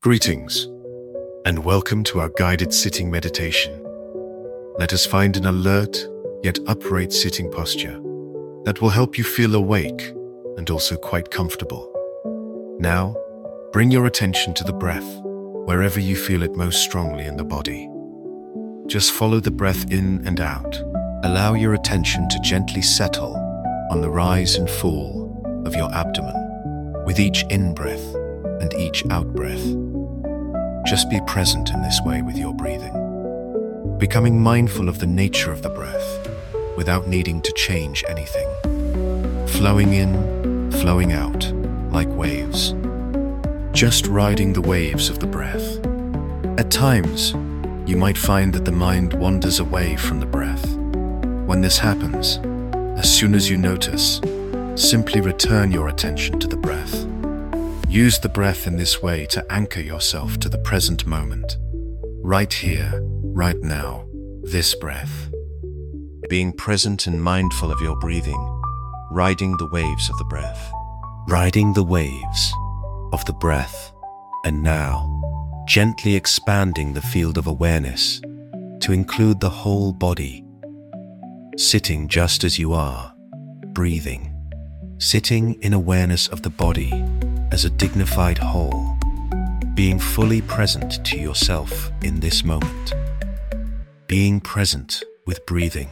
Greetings, and welcome to our guided sitting meditation. Let us find an alert yet upright sitting posture that will help you feel awake and also quite comfortable. Now, bring your attention to the breath wherever you feel it most strongly in the body. Just follow the breath in and out. Allow your attention to gently settle on the rise and fall of your abdomen with each in-breath and each out-breath. Just be present in this way with your breathing, becoming mindful of the nature of the breath without needing to change anything. Flowing in, flowing out, like waves. Just riding the waves of the breath. At times, you might find that the mind wanders away from the breath. When this happens, as soon as you notice, simply return your attention to the breath. Use the breath in this way to anchor yourself to the present moment. Right here, right now, this breath. Being present and mindful of your breathing, riding the waves of the breath. Riding the waves of the breath. And now, gently expanding the field of awareness to include the whole body. Sitting just as you are, breathing. Sitting in awareness of the body as a dignified whole, being fully present to yourself in this moment, being present with breathing.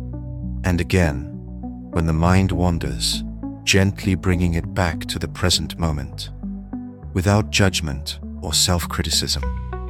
And again, when the mind wanders, gently bringing it back to the present moment, without judgment or self-criticism.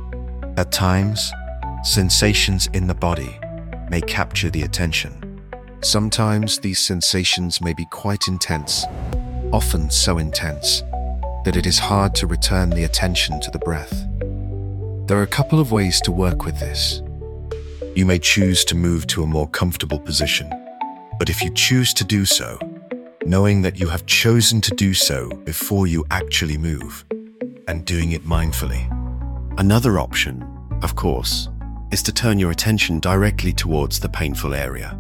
At times, sensations in the body may capture the attention. Sometimes these sensations may be quite intense, often so intense that it is hard to return the attention to the breath. There are a couple of ways to work with this. You may choose to move to a more comfortable position, but if you choose to do so, knowing that you have chosen to do so before you actually move, and doing it mindfully. Another option, of course, is to turn your attention directly towards the painful area,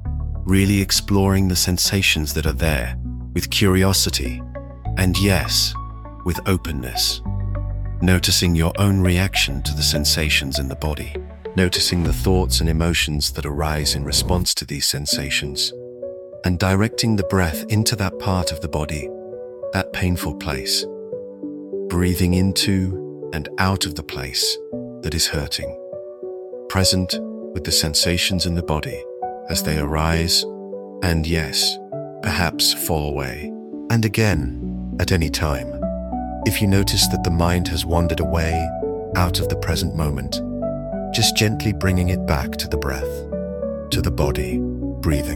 really exploring the sensations that are there with curiosity, and yes, with openness, noticing your own reaction to the sensations in the body, noticing the thoughts and emotions that arise in response to these sensations, and directing the breath into that part of the body, that painful place, breathing into and out of the place that is hurting, present with the sensations in the body as they arise and, yes, perhaps fall away. And again, at any time, if you notice that the mind has wandered away out of the present moment, just gently bringing it back to the breath, to the body, breathing.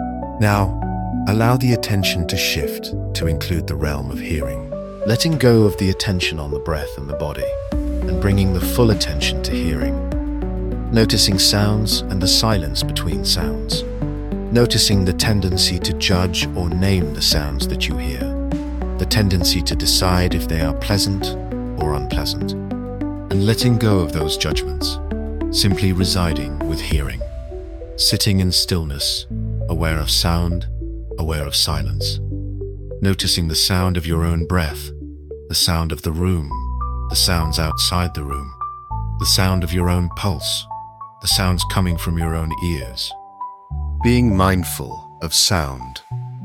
Now, allow the attention to shift to include the realm of hearing, letting go of the attention on the breath and the body, and bringing the full attention to hearing, noticing sounds and the silence between sounds, noticing the tendency to judge or name the sounds that you hear, the tendency to decide if they are pleasant or unpleasant, and letting go of those judgments, simply residing with hearing, sitting in stillness, aware of sound, aware of silence, noticing the sound of your own breath, the sound of the room, the sounds outside the room, the sound of your own pulse, the sounds coming from your own ears. Being mindful of sound.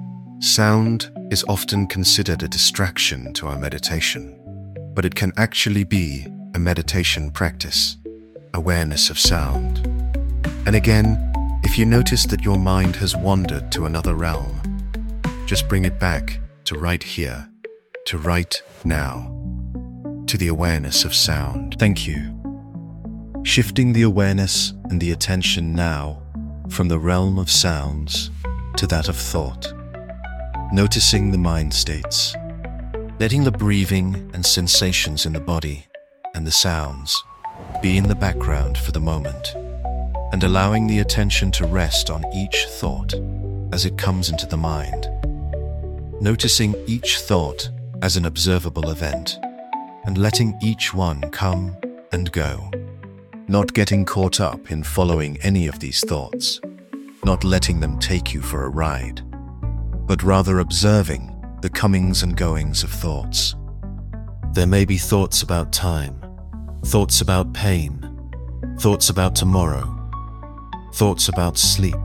Sound is often considered a distraction to our meditation, but it can actually be a meditation practice, awareness of sound. And again, if you notice that your mind has wandered to another realm, just bring it back to right here, to right now, to the awareness of sound. Thank you. Shifting the awareness and the attention now from the realm of sounds to that of thought. Noticing the mind states, letting the breathing and sensations in the body and the sounds be in the background for the moment, and allowing the attention to rest on each thought as it comes into the mind. Noticing each thought as an observable event, and letting each one come and go. Not getting caught up in following any of these thoughts, not letting them take you for a ride, but rather observing the comings and goings of thoughts. There may be thoughts about time, thoughts about pain, thoughts about tomorrow, thoughts about sleep.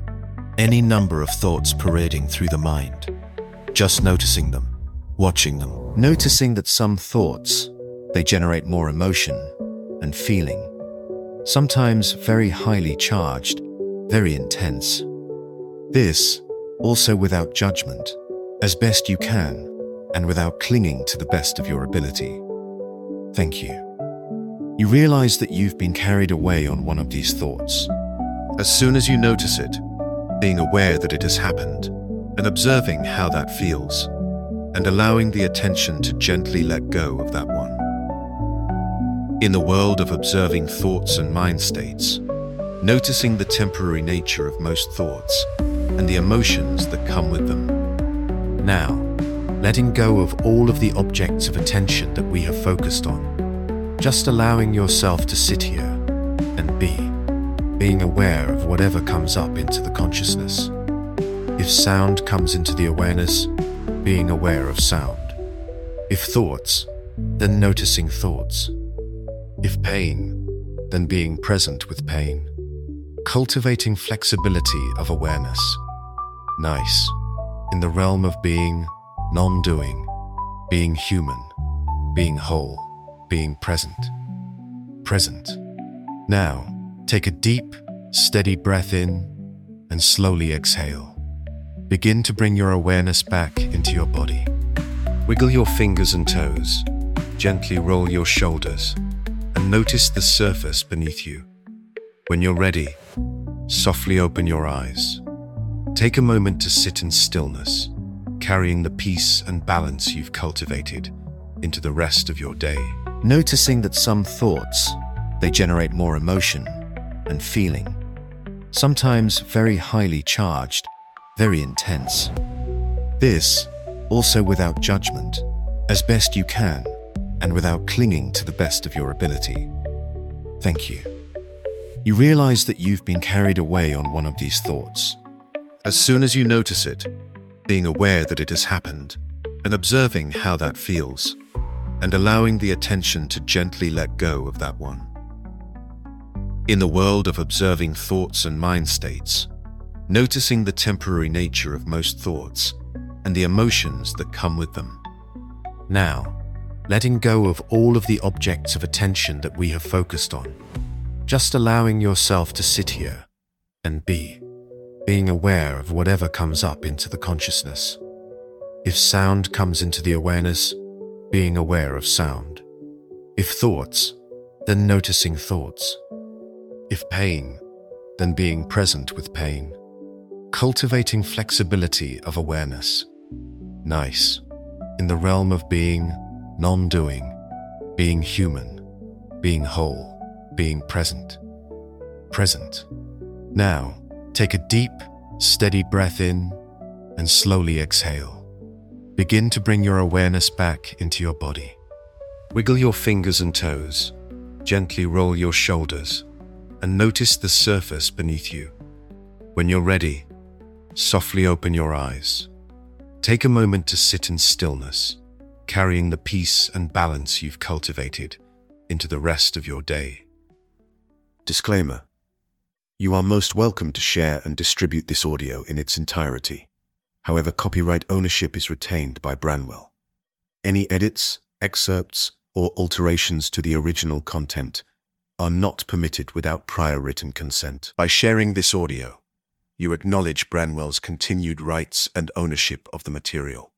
Any number of thoughts parading through the mind. Just noticing them, watching them. Noticing that some thoughts, they generate more emotion and feeling. Sometimes very highly charged, very intense. This, also without judgment, as best you can, and without clinging to the best of your ability. Thank you. You realize that you've been carried away on one of these thoughts. As soon as you notice it, being aware that it has happened, and observing how that feels, and allowing the attention to gently let go of that one. In the world of observing thoughts and mind states, noticing the temporary nature of most thoughts and the emotions that come with them. Now, letting go of all of the objects of attention that we have focused on, just allowing yourself to sit here and being aware of whatever comes up into the consciousness. If sound comes into the awareness, being aware of sound. If thoughts, then noticing thoughts. If pain, then being present with pain. Cultivating flexibility of awareness. Nice. In the realm of being, non-doing, being human, being whole, being present. Present. Now, take a deep, steady breath in and slowly exhale. Begin to bring your awareness back into your body. Wiggle your fingers and toes. Gently roll your shoulders and notice the surface beneath you. When you're ready, softly open your eyes. Take a moment to sit in stillness, carrying the peace and balance you've cultivated into the rest of your day. Noticing that some thoughts, they generate more emotion and feeling. Sometimes very highly charged, very intense. This, also without judgment, as best you can, and without clinging to the best of your ability. Thank you. You realize that you've been carried away on one of these thoughts. As soon as you notice it, being aware that it has happened, and observing how that feels, and allowing the attention to gently let go of that one. In the world of observing thoughts and mind states, noticing the temporary nature of most thoughts and the emotions that come with them. Now, letting go of all of the objects of attention that we have focused on, just allowing yourself to sit here and being aware of whatever comes up into the consciousness. If sound comes into the awareness, being aware of sound. If thoughts, then noticing thoughts. If pain, then being present with pain. Cultivating flexibility of awareness. Nice. In the realm of being, non-doing, being human, being whole, being present. Present. Now, take a deep, steady breath in and slowly exhale. Begin to bring your awareness back into your body. Wiggle your fingers and toes. Gently roll your shoulders and notice the surface beneath you. When you're ready, softly open your eyes. Take a moment to sit in stillness, carrying the peace and balance you've cultivated into the rest of your day. Disclaimer. You are most welcome to share and distribute this audio in its entirety. However, copyright ownership is retained by Branwell. Any edits, excerpts, or alterations to the original content are not permitted without prior written consent. By sharing this audio, you acknowledge Branwell's continued rights and ownership of the material.